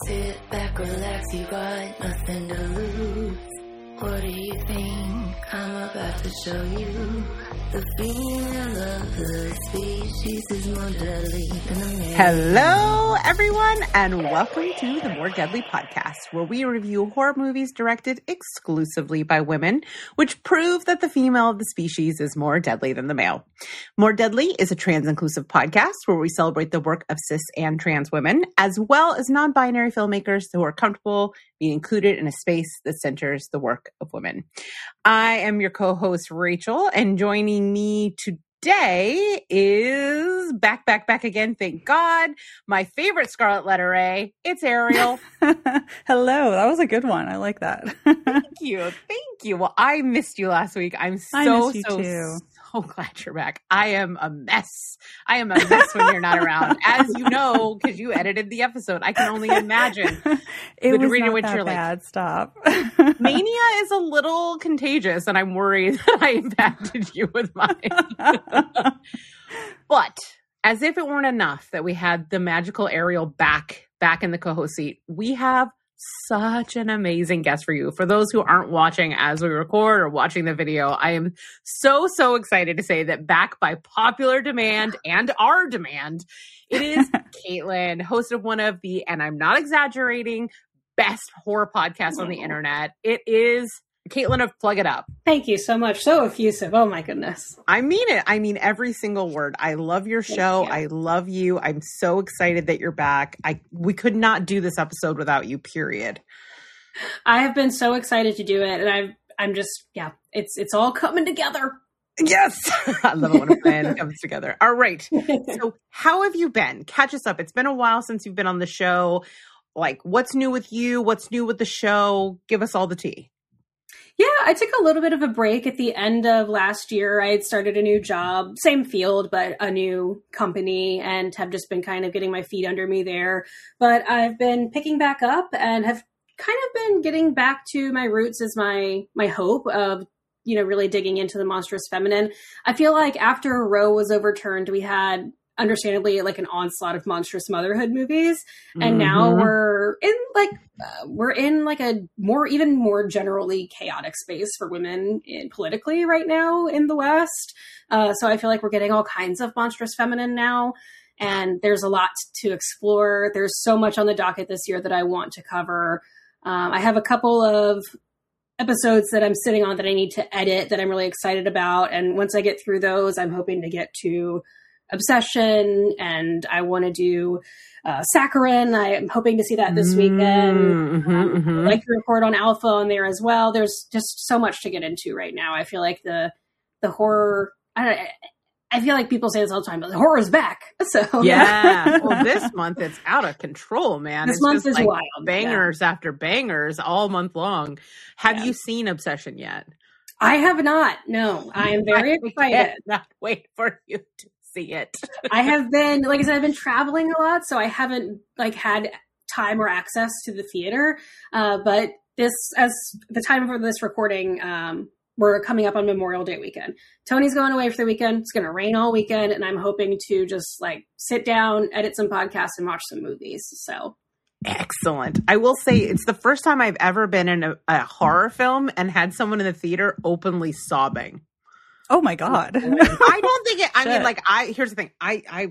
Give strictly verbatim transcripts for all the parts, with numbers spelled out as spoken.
Sit back, relax, you got nothing to lose. What do you think I'm about to show you? The female of the species is more deadly than the male. Hello, everyone, and welcome to the More Deadly podcast, where we review horror movies directed exclusively by women, which prove that the female of the species is more deadly than the male. More Deadly is a trans-inclusive podcast where we celebrate the work of cis and trans women, as well as non-binary filmmakers who are comfortable being included in a space that centers the work of women. I am your co-host, Rachel, and joining me today is back, back, back again. Thank God. My favorite Scarlet Letter A. It's Ariel. Hello. That was a good one. I like that. Thank you. Thank you. Well, I missed you last week. I'm so, I missed you so, too. so glad you're back. I am a mess. I am a mess when you're not around. As you know, because you edited the episode, I can only imagine It the was degree to not which that you're bad. like, Stop. mania is a little contagious, and I'm worried that I impacted you with mine. But as if it weren't enough that we had the magical Ariel back, back in the co-host seat, we have such an amazing guest for you. For those who aren't watching as we record or watching the video, I am so, so excited to say that back by popular demand and our demand, it is Caitlin, host of one of the, and I'm not exaggerating, best horror podcasts on the internet. It is Caitlin of Plug It Up. Thank you so much. So effusive. Oh my goodness. I mean it. I mean every single word. I love your show. you. I love you. I'm so excited that you're back. I we could not do this episode without you, period. I have been so excited to do it, and I've I'm just yeah, it's it's all coming together. Yes. I love it when a plan comes together. All right. So how have you been? Catch us up. It's been a while since you've been on the show. Like, what's new with you? What's new with the show? Give us all the tea. Yeah, I took a little bit of a break at the end of last year. I had started a new job, same field, but a new company, and have just been kind of getting my feet under me there. But I've been picking back up and have kind of been getting back to my roots as my my hope of, you know, really digging into the monstrous feminine. I feel like after Roe was overturned, we had understandably like an onslaught of monstrous motherhood movies, and mm-hmm. now we're in like uh, we're in like a more even more generally chaotic space for women in, politically right now in the West. Uh, so I feel like we're getting all kinds of monstrous feminine now, and there's a lot to explore. There's so much on the docket this year that I want to cover. Um, I have a couple of episodes that I'm sitting on that I need to edit that I'm really excited about, and once I get through those, I'm hoping to get to Obsession, and I want to do uh, Saccharin. I am hoping to see that this weekend. Mm-hmm, um, mm-hmm. I'd like to report on Alpha on there as well. There's just so much to get into right now. I feel like the the horror. I don't. I feel like people say this all the time, but the horror is back. So yeah. Well, this month it's out of control, man. This it's month just is like wild. bangers yeah. after bangers all month long. Have yeah. you seen Obsession yet? I have not. No, I am very I excited. Not wait for you to see it. I have been, like I said, I've been traveling a lot, so I haven't like had time or access to the theater. Uh, but this, as the time for this recording, um, we're coming up on Memorial Day weekend. Tony's going away for the weekend. It's going to rain all weekend, and I'm hoping to just like sit down, edit some podcasts, and watch some movies. So excellent. I will say it's the first time I've ever been in a, a horror film and had someone in the theater openly sobbing. Oh my God. I don't think it, I mean, like, I, here's the thing. I, I,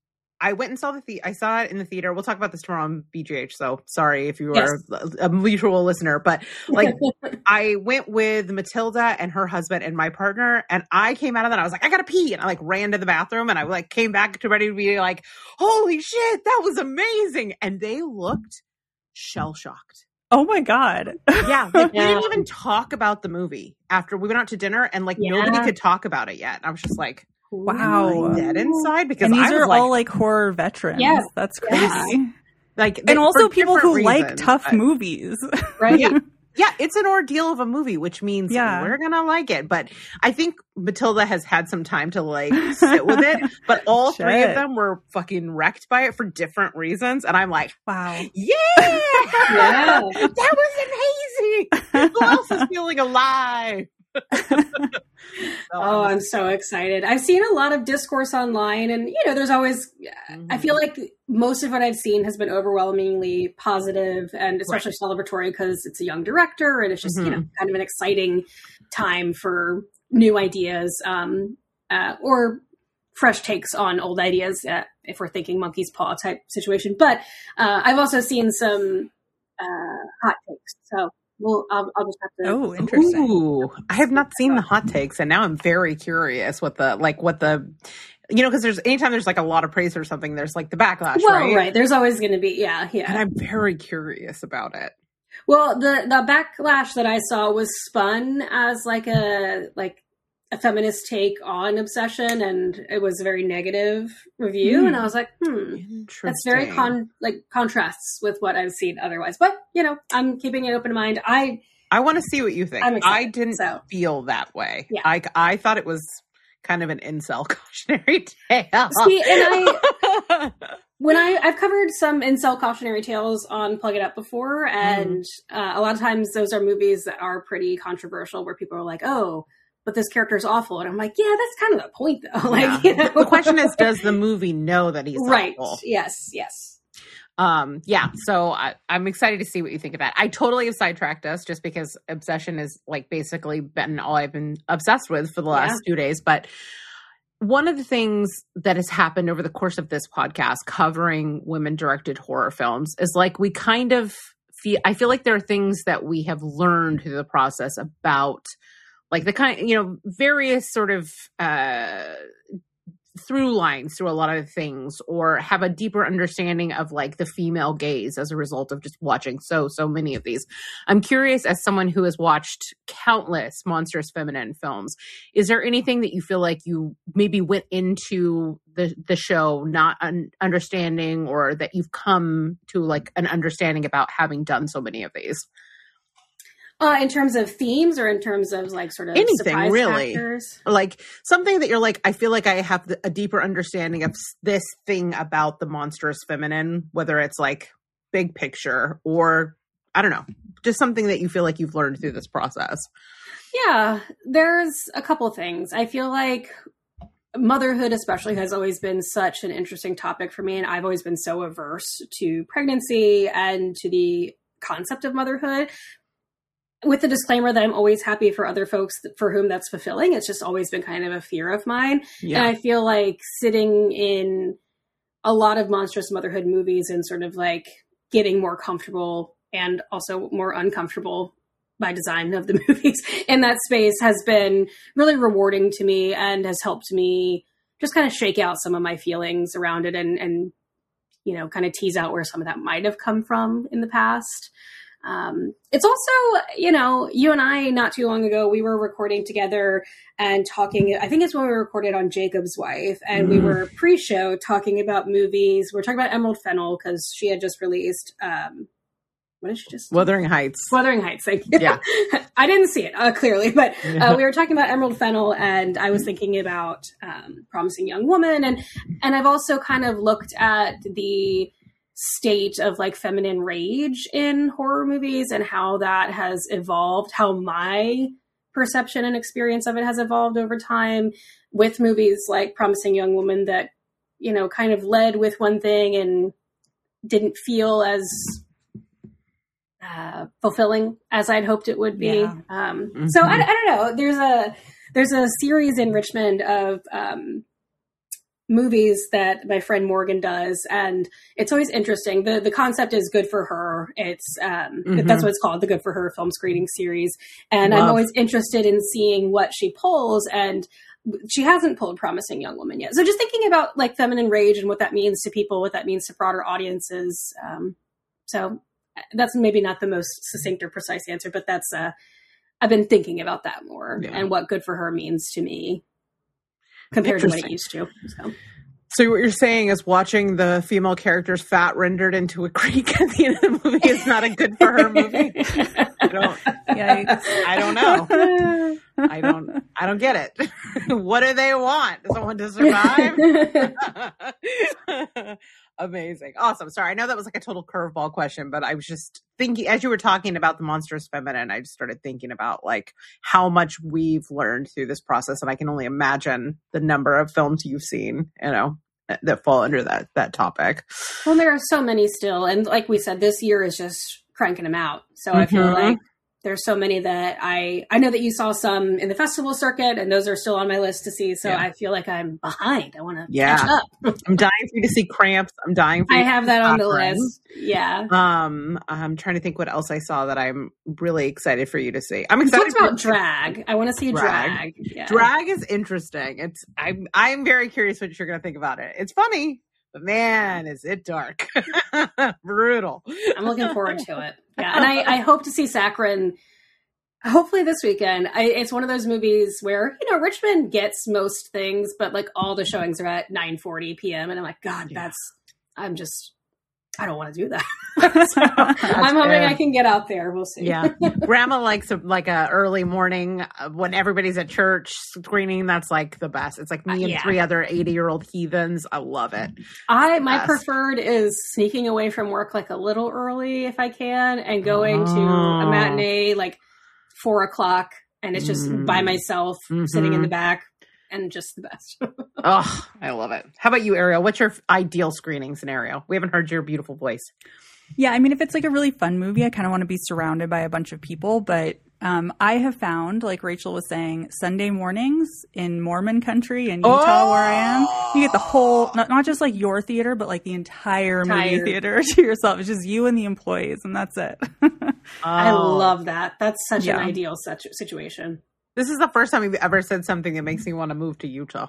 I went and saw the, the I saw it in the theater. We'll talk about this tomorrow on B G H. So sorry if you are yes. a mutual listener, but like I went with Matilda and her husband and my partner, and I came out of that. I was like, I gotta pee. And I like ran to the bathroom, and I like came back to ready to be like, holy shit, that was amazing. And they looked shell shocked. Oh my God. Yeah. Like, yeah. We didn't even talk about the movie after we went out to dinner, and like yeah. nobody could talk about it yet. I was just like, wow. Dead inside, because and these I was are like, all like horror veterans. Yes. That's crazy. Yeah. Like, and also people who reasons, like tough but, movies. Right. Yeah. Yeah, it's an ordeal of a movie, which means yeah. we're going to like it. But I think Matilda has had some time to like sit with it. But all Shit. three of them were fucking wrecked by it for different reasons. And I'm like, wow. Yeah! Yeah. That was amazing! Who else is feeling alive? Oh, I'm so excited. I've seen a lot of discourse online, and, you know, there's always, mm-hmm. I feel like most of what I've seen has been overwhelmingly positive and especially right. celebratory because it's a young director and it's just, mm-hmm. you know, kind of an exciting time for new ideas um, uh, or fresh takes on old ideas, uh, if we're thinking monkey's paw type situation. But uh, I've also seen some uh, hot takes. So Well, I'll, I'll just have to. Oh, interesting. Ooh, I have not seen the hot takes, and now I'm very curious what the like what the you know because there's anytime there's like a lot of praise or something, there's like the backlash, well, right? right. There's always going to be, yeah, yeah. And I'm very curious about it. Well, the the backlash that I saw was spun as like a like a feminist take on Obsession, and it was a very negative review. Mm. And I was like, hmm, that's very con like contrasts with what I've seen otherwise. But you know, I'm keeping an open mind. I I want to see what you think. I'm excited, I didn't so. feel that way. Yeah. I I thought it was kind of an incel cautionary tale. See, and I when I I've covered some incel cautionary tales on Plug It Up before, and mm. uh, a lot of times those are movies that are pretty controversial, where people are like, oh, but this character is awful. And I'm like, yeah, that's kind of the point though. Like, yeah. you know? The question is, does the movie know that he's right. awful? Yes. Yes. Um, yeah. So I, I'm excited to see what you think of that. I totally have sidetracked us just because Obsession is like basically been all I've been obsessed with for the last yeah. two days. But one of the things that has happened over the course of this podcast covering women directed horror films is like, we kind of feel, I feel like there are things that we have learned through the process about like the kind, you know, various sort of uh, through lines through a lot of things, or have a deeper understanding of like the female gaze as a result of just watching so, so many of these. I'm curious, as someone who has watched countless monstrous feminine films, is there anything that you feel like you maybe went into the, the show not un- understanding, or that you've come to like an understanding about having done so many of these? Uh, in terms of themes, or in terms of like sort of anything surprise really, factors? Like something that you're like, I feel like I have a deeper understanding of this thing about the monstrous feminine, whether it's like big picture or I don't know, just something that you feel like you've learned through this process. Yeah, there's a couple things. I feel like motherhood especially has always been such an interesting topic for me, and I've always been so averse to pregnancy and to the concept of motherhood, with the disclaimer that I'm always happy for other folks for whom that's fulfilling. It's just always been kind of a fear of mine. Yeah. And I feel like sitting in a lot of monstrous motherhood movies and sort of like getting more comfortable and also more uncomfortable by design of the movies in that space has been really rewarding to me, and has helped me just kind of shake out some of my feelings around it, and, and, you know, kind of tease out where some of that might have come from in the past. Um, it's also, you know, you and I, not too long ago, we were recording together and talking, I think it's when we recorded on Jacob's Wife, and mm. we were pre-show talking about movies. We were talking about Emerald Fennell because she had just released, um, what did she just? Wuthering Heights. Wuthering Heights, thank you. Yeah. I didn't see it, uh, clearly, but uh, we were talking about Emerald Fennell, and I was thinking about um, Promising Young Woman, and and I've also kind of looked at the state of like feminine rage in horror movies and how that has evolved, how my perception and experience of it has evolved over time, with movies like Promising Young Woman that, you know, kind of led with one thing and didn't feel as uh, fulfilling as I'd hoped it would be. Yeah. Um, mm-hmm. So I, I don't know. There's a there's a series in Richmond of um, movies that my friend Morgan does, and it's always interesting. The the concept is Good for Her. It's um mm-hmm. that's what it's called, the Good for Her film screening series. And Love. I'm always interested in seeing what she pulls, and she hasn't pulled Promising Young Woman yet. So just thinking about like feminine rage and what that means to people, what that means to broader audiences. Um, so that's maybe not the most succinct or precise answer, but that's uh I've been thinking about that more, yeah. and what Good for Her means to me compared to what it used to. So. so what you're saying is watching the female character's fat rendered into a creek at the end of the movie is not a Good for Her movie. I don't. Yikes. I don't know. I don't. I don't get it. What do they want? Someone to survive? Amazing. Awesome. Sorry. I know that was like a total curveball question, but I was just thinking, as you were talking about the monstrous feminine, I just started thinking about like how much we've learned through this process. And I can only imagine the number of films you've seen, you know, that fall under that, that topic. Well, there are so many still. And like we said, this year is just cranking them out. So Mm-hmm. I feel like there's so many that I, I know that you saw some in the festival circuit, and those are still on my list to see. So Yeah. I feel like I'm behind. I want to Yeah. catch up. I'm dying for you to see Cramps. I'm dying for you I to have see that on the Cochrane. list. Yeah. Um, I'm trying to think what else I saw that I'm really excited for you to see. I'm We excited talked about for drag. I want to see Drag. drag. Yeah. Drag is interesting. It's I'm I'm very curious what you're gonna think about it. It's funny, but man, is it dark. Brutal. I'm looking forward to it. Yeah. And I, I hope to see Saccharin hopefully this weekend. I, it's one of those movies where, you know, Richmond gets most things, but like all the showings are at nine forty p.m. And I'm like, God, Yeah. that's, I'm just, I don't want to do that. So I'm hoping fair. I can get out there. We'll see. Yeah. Grandma likes a, like a early morning uh, when everybody's at church screening. That's like the best. It's like me Uh, and yeah. three other eighty year old heathens. I love it. I, my Best. preferred is sneaking away from work like a little early if I can and going to Oh. a matinee like four o'clock and it's just Mm. by myself sitting in Mhm. the back and just the best. Oh, I love it. How about you, Ariel? What's your ideal screening scenario? We haven't heard your beautiful voice. Yeah, I mean, if it's like a really fun movie, I kind of want to be surrounded by a bunch of people. But um, I have found, like Rachel was saying, Sunday mornings in Mormon country in Utah, where I am, you get the whole, not, not just like your theater, but like the entire movie Entire. theater to yourself. It's just you and the employees, and that's it. I Oh. love that. That's such Yeah. an ideal such situation. This is the first time you've ever said something that makes me want to move to Utah.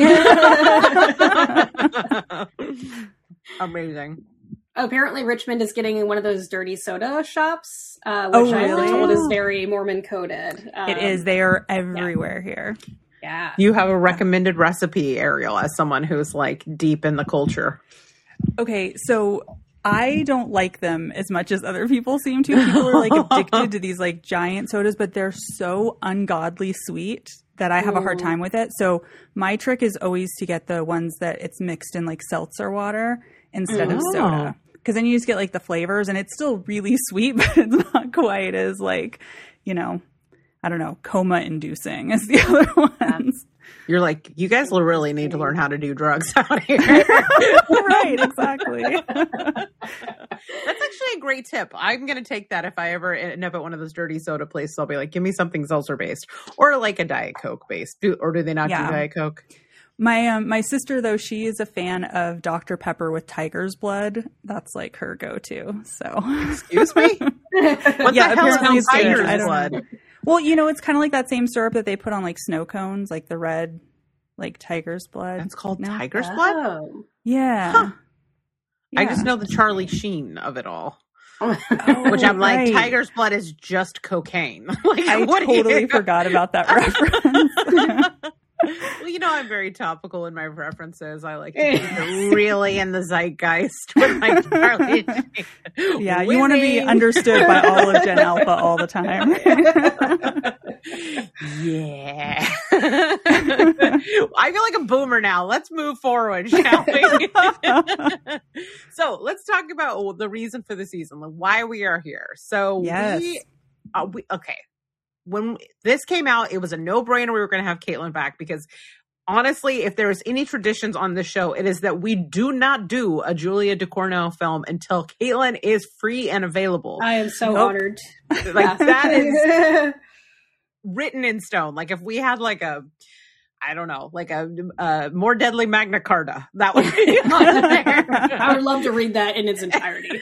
Amazing. Apparently, Richmond is getting one of those dirty soda shops, uh, Oh, which I've been really? told is very Mormon coded. Um, It is. They are everywhere here. Yeah. You have a recommended recipe, Ariel, as someone who's like deep in the culture. Okay, so I don't like them as much as other people seem to. People are like addicted to these like giant sodas, but they're so ungodly sweet that I have a hard Ooh. time with it. So my trick is always to get the ones that it's mixed in like seltzer water instead of Oh. soda. Because then you just get like the flavors and it's still really sweet, but it's not quite as like, you know, I don't know, coma inducing as the other ones. You're like, you guys will really need to learn how to do drugs out here. Right, exactly. That's actually a great tip. I'm going to take that if I ever end up at one of those dirty soda places. I'll be like, give me something seltzer based or like a Diet Coke based. Do, or do they not Yeah. do Diet Coke? My um, my sister, though, she is a fan of Doctor Pepper with tiger's blood. That's like her go-to. So, Excuse me? What Yeah, the hell apparently is it's good. tiger's I don't blood? know. Well, you know, it's kind of like that same syrup that they put on like snow cones, like the red, like tiger's blood. That's called No? tiger's blood? Oh. Yeah. Huh. I Yeah. just know the Charlie Sheen of it all. Oh, Which I'm like, right. tiger's blood is just cocaine. Like, I what do you- totally forgot about that reference. Well, you know, I'm very topical in my references. I like to keep it really in the zeitgeist with my Charlie Sheen. Yeah, you want to be Winning. understood by all of Gen Alpha all the time. Yeah. I feel like a boomer now. Let's move forward, shall we? So let's talk about the reason for the season, like why we are here. So Yes. we, uh, we, okay. When this came out, it was a no-brainer we were going to have Caitlin back because honestly, if there's any traditions on this show, it is that we do not do a Julia Ducournau film until Caitlin is free and available. I am so Nope. honored. Like that is written in stone. Like if we had like a, I don't know, like a, a more deadly Magna Carta, that would be on there. I would love to read that in its entirety.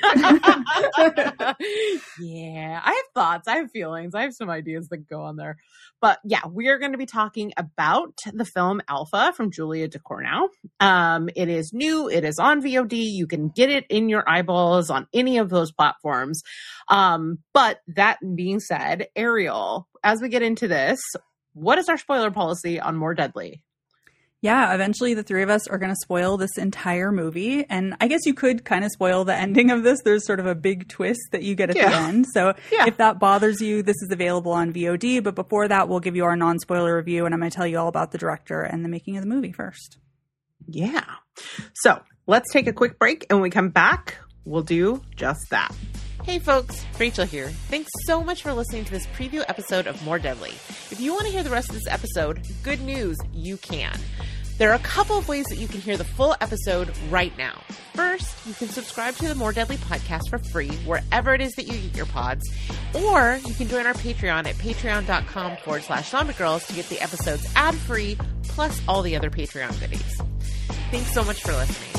Yeah, I have thoughts, I have feelings, I have some ideas that go on there. But yeah, we are going to be talking about the film Alpha from Julia Ducournau. Um, it is new. It is on V O D. You can get it in your eyeballs on any of those platforms. Um, but that being said, Ariel, as we get into this, what is our spoiler policy on More Deadly? Yeah, eventually the three of us are going to spoil this entire movie. And I guess you could kind of spoil the ending of this. There's sort of a big twist that you get at Yeah. the end. So Yeah. if that bothers you, this is available on V O D. But before that, we'll give you our non-spoiler review. And I'm going to tell you all about the director and the making of the movie first. Yeah. So Let's take a quick break, and when we come back, we'll do just that. Hey folks, Rachel here. Thanks so much for listening to this preview episode of More Deadly. If you want to hear the rest of this episode, good news, you can. There are a couple of ways that you can hear the full episode right now. First, you can subscribe to the More Deadly podcast for free wherever it is that you eat your pods, or you can join our Patreon at patreon.com forward slash zombie girls to get the episodes ad-free, plus all the other Patreon goodies. Thanks so much for listening.